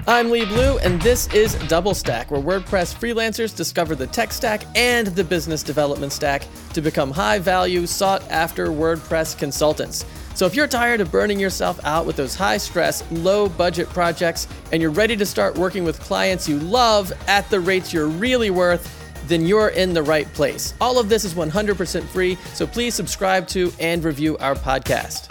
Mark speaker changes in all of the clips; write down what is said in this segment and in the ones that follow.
Speaker 1: I'm Lee Blue, and this is Double Stack, where WordPress freelancers discover the tech stack and the business development stack to become high-value, sought-after WordPress consultants. So if you're tired of burning yourself out with those high-stress, low-budget projects, and you're ready to start working with clients you love at the rates you're really worth, then you're in the right place. All of this is 100% free, so please subscribe to and review our podcast.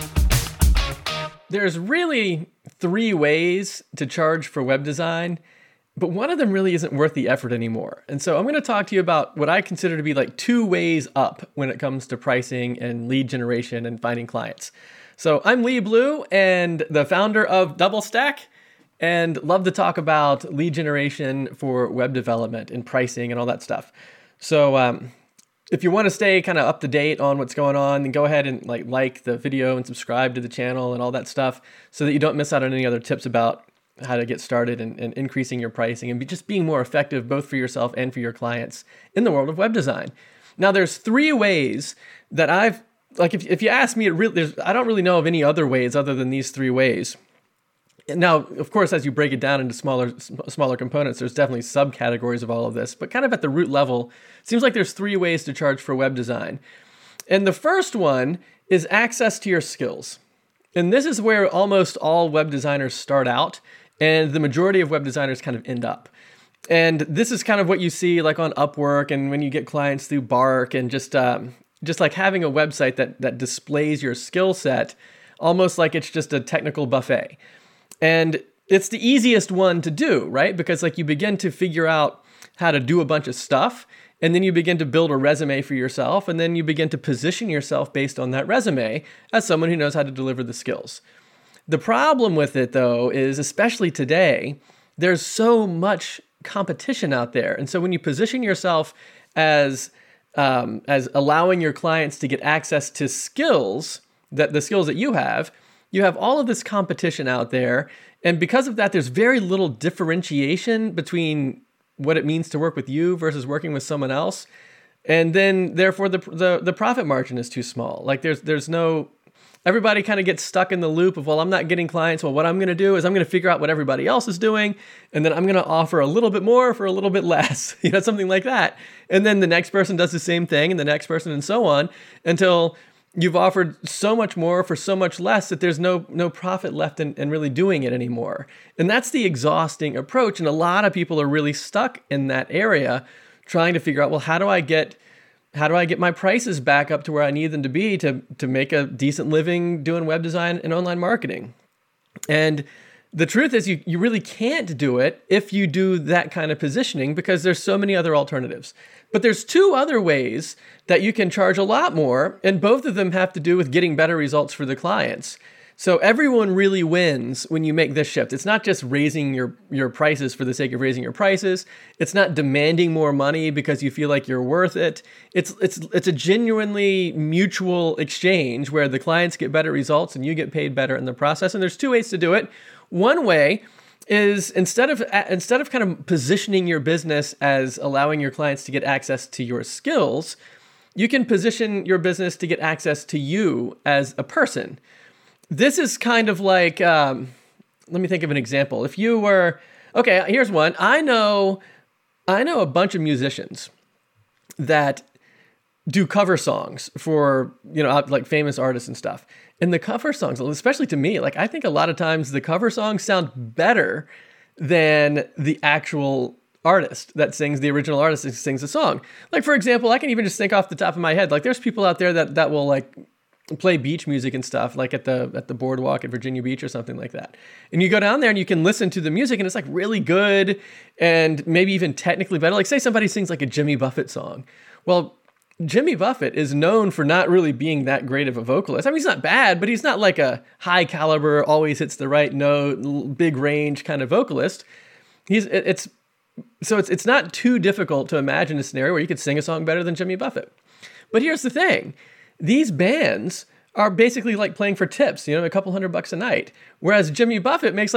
Speaker 1: There's really 3 ways to charge for web design, but one of them really isn't worth the effort anymore. And so I'm going to talk to you about what I consider to be like 2 ways up when it comes to pricing and lead generation and finding clients. So I'm Lee Blue and the founder of Double Stack, and love to talk about lead generation for web development and pricing and all that stuff. So if you want to stay kind of up to date on what's going on, then go ahead and like the video and subscribe to the channel and all that stuff so that you don't miss out on any other tips about how to get started and increasing your pricing and just being more effective both for yourself and for your clients in the world of web design. Now, there's 3 ways that I've, if you ask me, I don't really know of any other ways other than these 3 ways. Now, of course, as you break it down into smaller components, there's definitely subcategories of all of this, but kind of at the root level, it seems like there's 3 ways to charge for web design. And the first one is access to your skills. And this is where almost all web designers start out, and the majority of web designers kind of end up. And this is kind of what you see like on Upwork and when you get clients through Bark, and just like having a website that displays your skill set almost like it's just a technical buffet. And it's the easiest one to do, right? Because you begin to figure out how to do a bunch of stuff, and then you begin to build a resume for yourself, and then you begin to position yourself based on that resume as someone who knows how to deliver the skills. The problem with it, though, is especially today, there's so much competition out there. And so when you position yourself as allowing your clients to get access to skills, the skills that you have all of this competition out there. And because of that, there's very little differentiation between what it means to work with you versus working with someone else. And then therefore the profit margin is too small. There's no, everybody kind of gets stuck in the loop of, well, I'm not getting clients. Well, what I'm going to do is I'm going to figure out what everybody else is doing. And then I'm going to offer a little bit more for a little bit less, something like that. And then the next person does the same thing, and the next person, and so on, until you've offered so much more for so much less that there's no profit left in really doing it anymore. And that's the exhausting approach. And a lot of people are really stuck in that area trying to figure out, well, how do I get my prices back up to where I need them to be to make a decent living doing web design and online marketing? And the truth is you really can't do it if you do that kind of positioning, because there's so many other alternatives. But there's 2 other ways that you can charge a lot more, and both of them have to do with getting better results for the clients. So everyone really wins when you make this shift. It's not just raising your prices for the sake of raising your prices. It's not demanding more money because you feel like you're worth it. It's a genuinely mutual exchange where the clients get better results and you get paid better in the process. And there's 2 ways to do it. One way is instead of kind of positioning your business as allowing your clients to get access to your skills, you can position your business to get access to you as a person. This is kind of like, let me think of an example. If you were, okay, here's one. I know a bunch of musicians that do cover songs for, like famous artists and stuff. And the cover songs, especially to me, I think a lot of times the cover songs sound better than the actual artist that sings, the original artist that sings the song. For example, I can even just think off the top of my head, there's people out there that will play beach music and stuff, at the boardwalk at Virginia Beach or something like that. And you go down there and you can listen to the music and it's really good and maybe even technically better. Say somebody sings a Jimmy Buffett song. Well, Jimmy Buffett is known for not really being that great of a vocalist. I mean, he's not bad, but he's not like a high caliber, always hits the right note, big range kind of vocalist. It's not too difficult to imagine a scenario where you could sing a song better than Jimmy Buffett. But here's the thing. These bands are basically playing for tips, a couple $100 a night. Whereas Jimmy Buffett makes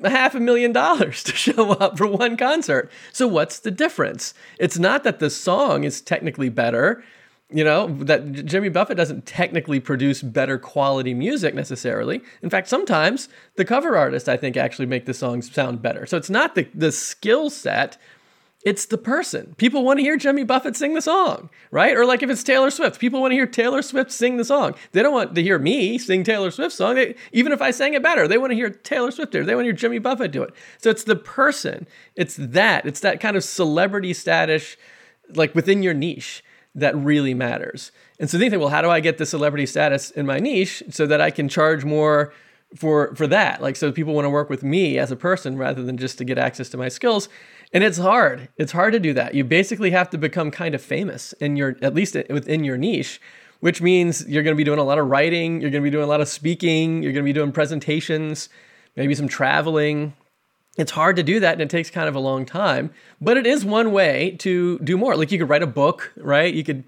Speaker 1: $500,000 to show up for one concert. So what's the difference? It's not that the song is technically better. that Jimmy Buffett doesn't technically produce better quality music necessarily. In fact, sometimes the cover artists, I think, actually make the songs sound better. So it's not the skill set, it's the person. People want to hear Jimmy Buffett sing the song, right? Or like if it's Taylor Swift, people want to hear Taylor Swift sing the song. They don't want to hear me sing Taylor Swift's song. Even if I sang it better, they want to hear Taylor Swift do it. They want to hear Jimmy Buffett do it. So it's the person. It's that kind of celebrity status, like within your niche, that really matters. And so they think, well, how do I get the celebrity status in my niche so that I can charge more for that? Like, so people want to work with me as a person rather than just to get access to my skills. And it's hard. It's hard to do that. You basically have to become kind of famous at least within your niche, which means you're going to be doing a lot of writing. You're going to be doing a lot of speaking. You're going to be doing presentations, maybe some traveling. It's hard to do that, and it takes kind of a long time, but it is one way to do more. Like you could write a book, right? You could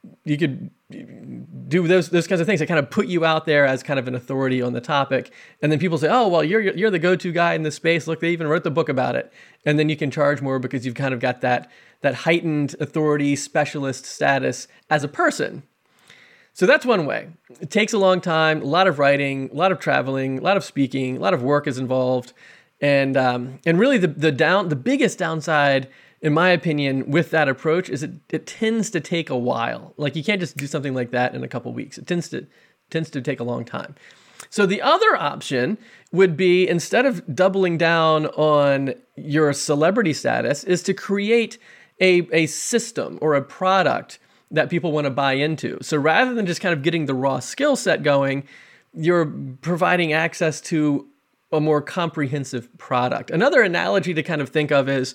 Speaker 1: do those kinds of things that kind of put you out there as kind of an authority on the topic. And then people say, oh, well, you're the go-to guy in this space. Look, they even wrote the book about it. And then you can charge more because you've kind of got that heightened authority specialist status as a person. So that's one way. It takes a long time, a lot of writing, a lot of traveling, a lot of speaking, a lot of work is involved. And really the biggest downside, in my opinion, with that approach is it tends to take a while. Like you can't just do something like that in a couple weeks. It tends to take a long time. So the other option would be, instead of doubling down on your celebrity status, is to create a system or a product that people want to buy into. So rather than just kind of getting the raw skill set going, you're providing access to a more comprehensive product. Another analogy to kind of think of is,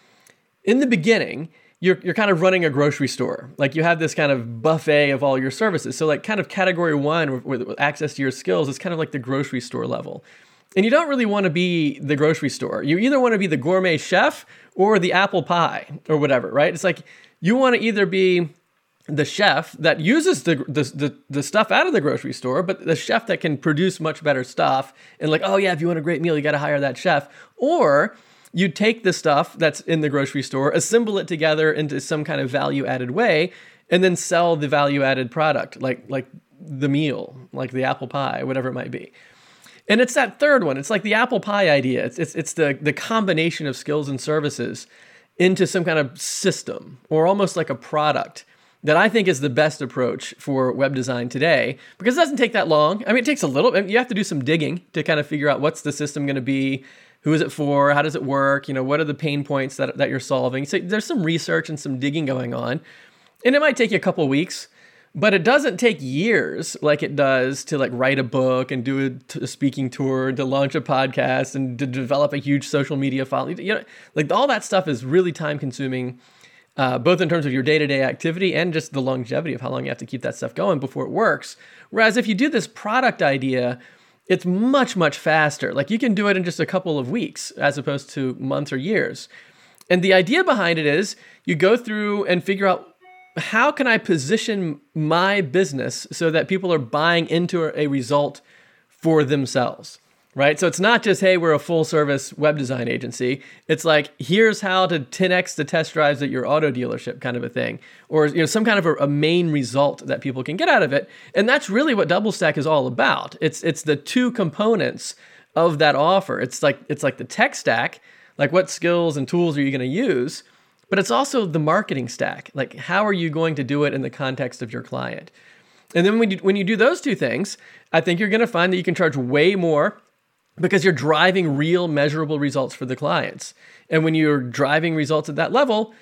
Speaker 1: in the beginning, you're kind of running a grocery store. Like you have this kind of buffet of all your services. So like kind of category one with access to your skills is kind of like the grocery store level. And you don't really want to be the grocery store. You either want to be the gourmet chef or the apple pie or whatever, right? It's like you want to either be the chef that uses the stuff out of the grocery store, but the chef that can produce much better stuff. And like, oh yeah, if you want a great meal, you got to hire that chef. Or you take the stuff that's in the grocery store, assemble it together into some kind of value-added way, and then sell the value-added product, like the meal, like the apple pie, whatever it might be. And it's that third one. It's like the apple pie idea. It's the combination of skills and services into some kind of system, or almost like a product, that I think is the best approach for web design today, because it doesn't take that long. I mean, it takes a little bit. You have to do some digging to kind of figure out what's the system going to be, who is it for, how does it work, what are the pain points that you're solving. So there's some research and some digging going on, and it might take you a couple of weeks, but it doesn't take years like it does to like write a book and do a speaking tour, to launch a podcast and to develop a huge social media following. Like all that stuff is really time consuming. Both in terms of your day-to-day activity and just the longevity of how long you have to keep that stuff going before it works. Whereas if you do this product idea, it's much, much faster. Like you can do it in just a couple of weeks as opposed to months or years. And the idea behind it is you go through and figure out, how can I position my business so that people are buying into a result for themselves? Right? So it's not just, hey, we're a full service web design agency. It's like, here's how to 10x the test drives at your auto dealership kind of a thing. Or some kind of a main result that people can get out of it. And that's really what DoubleStack is all about. It's the two components of that offer. It's like the tech stack, like what skills and tools are you going to use? But it's also the marketing stack. Like, how are you going to do it in the context of your client? And then when you do those two things, I think you're going to find that you can charge way more, because you're driving real measurable results for the clients. And when you're driving results at that level,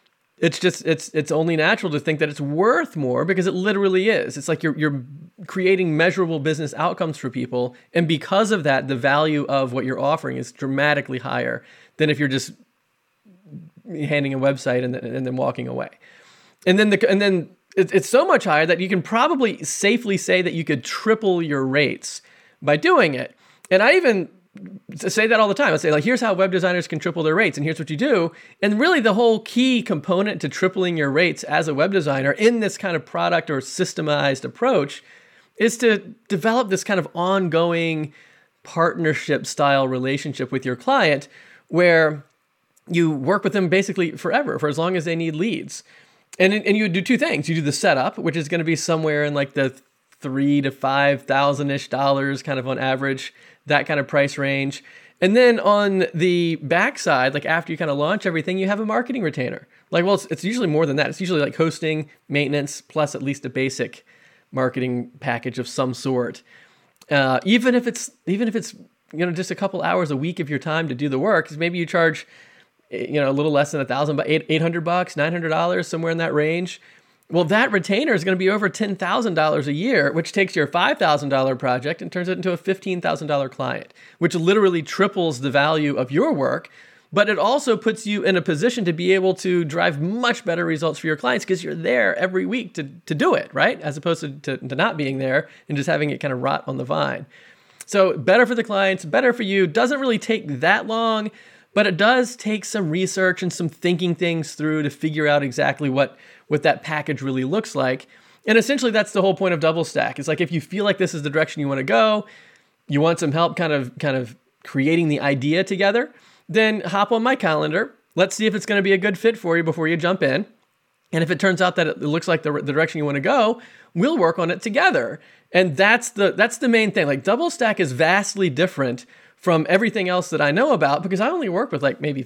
Speaker 1: it's only natural to think that it's worth more, because it literally is. It's like you're creating measurable business outcomes for people. And because of that, the value of what you're offering is dramatically higher than if you're just handing a website and then walking away. And then it's so much higher that you can probably safely say that you could triple your rates by doing it. And I even say that all the time. I say, like, here's how web designers can triple their rates, and here's what you do. And really the whole key component to tripling your rates as a web designer in this kind of product or systemized approach is to develop this kind of ongoing partnership style relationship with your client, where you work with them basically forever, for as long as they need leads. And you would do two things. You do the setup, which is going to be somewhere in like the $3,000 to $5,000-ish kind of on average, that kind of price range. And then on the backside, like after you kind of launch everything, you have a marketing retainer. Like, well, it's usually more than that. It's usually like hosting, maintenance, plus at least a basic marketing package of some sort. Even if it's just a couple hours a week of your time to do the work, 'cause maybe you charge a little less than $1,000, but $800, $900, somewhere in that range. Well, that retainer is going to be over $10,000 a year, which takes your $5,000 project and turns it into a $15,000 client, which literally triples the value of your work. But it also puts you in a position to be able to drive much better results for your clients because you're there every week to do it, right? As opposed to not being there and just having it kind of rot on the vine. So better for the clients, better for you. Doesn't really take that long, but it does take some research and some thinking things through to figure out exactly what that package really looks like. And essentially that's the whole point of DoubleStack. It's like if you feel like this is the direction you want to go, you want some help kind of creating the idea together, then hop on my calendar. Let's see if it's going to be a good fit for you before you jump in. And if it turns out that it looks like the direction you want to go, we'll work on it together. And that's the main thing. Like DoubleStack is vastly different from everything else that I know about because I only work with like maybe,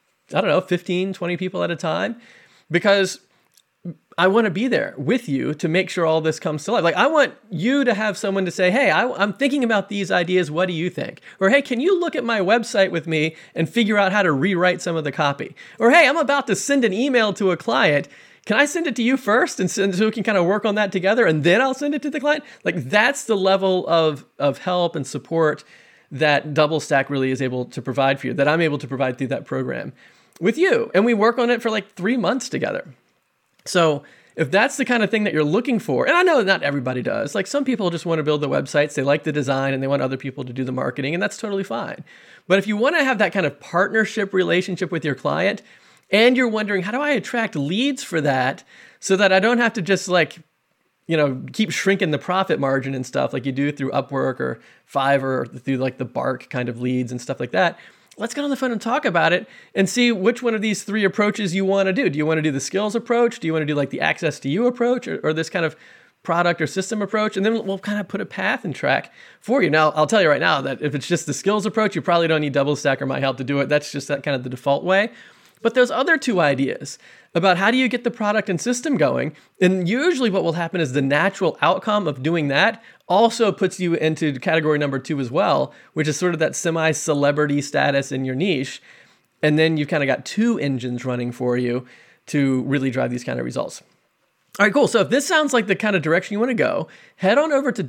Speaker 1: 15, 20 people at a time because I want to be there with you to make sure all this comes to life. Like I want you to have someone to say, hey, I'm thinking about these ideas. What do you think? Or, hey, can you look at my website with me and figure out how to rewrite some of the copy? Or, hey, I'm about to send an email to a client. Can I send it to you first and so we can kind of work on that together and then I'll send it to the client? Like that's the level of help and support that DoubleStack really is able to provide for you, that I'm able to provide through that program with you. And we work on it for like 3 months together. So if that's the kind of thing that you're looking for, and I know not everybody does, like some people just want to build the websites, they like the design and they want other people to do the marketing, and that's totally fine. But if you want to have that kind of partnership relationship with your client, and you're wondering, how do I attract leads for that so that I don't have to just keep shrinking the profit margin and stuff like you do through Upwork or Fiverr or through like the Bark kind of leads and stuff like that. Let's get on the phone and talk about it and see which one of these 3 approaches you want to do. Do you want to do the skills approach? Do you want to do like the access to you approach or this kind of product or system approach? And then we'll kind of put a path and track for you. Now, I'll tell you right now that if it's just the skills approach, you probably don't need DoubleStack or my help to do it. That's just that kind of the default way. But there's other 2 ideas about how do you get the product and system going. And usually what will happen is the natural outcome of doing that also puts you into category number 2 as well, which is sort of that semi-celebrity status in your niche. And then you've kind of got 2 engines running for you to really drive these kind of results. All right, cool. So if this sounds like the kind of direction you want to go, head on over to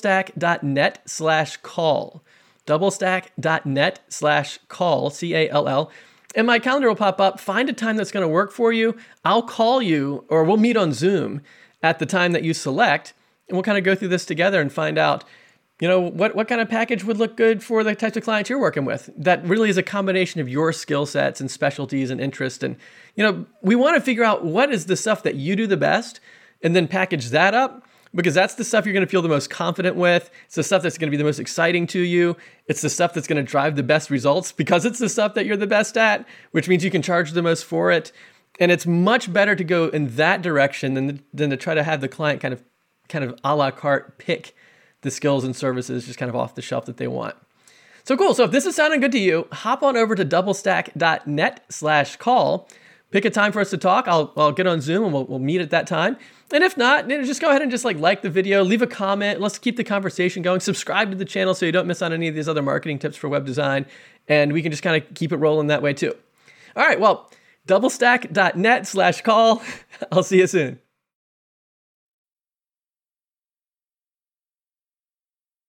Speaker 1: doublestack.net/call. Doublestack.net/call, CALL. And my calendar will pop up. Find a time that's going to work for you. I'll call you, or we'll meet on Zoom at the time that you select, and we'll kind of go through this together and find out, what kind of package would look good for the types of clients you're working with. That really is a combination of your skill sets and specialties and interest. And, we want to figure out what is the stuff that you do the best and then package that up, because that's the stuff you're going to feel the most confident with. It's the stuff that's going to be the most exciting to you. It's the stuff that's going to drive the best results because it's the stuff that you're the best at, which means you can charge the most for it. And it's much better to go in that direction than to try to have the client kind of a la carte pick the skills and services just kind of off the shelf that they want. So cool. So if this is sounding good to you, hop on over to doublestack.net/call. Pick a time for us to talk. I'll get on Zoom and we'll meet at that time. And if not, just go ahead and just like the video, leave a comment. Let's keep the conversation going. Subscribe to the channel so you don't miss out on any of these other marketing tips for web design. And we can just kind of keep it rolling that way too. All right, well, doublestack.net/call. I'll see you soon.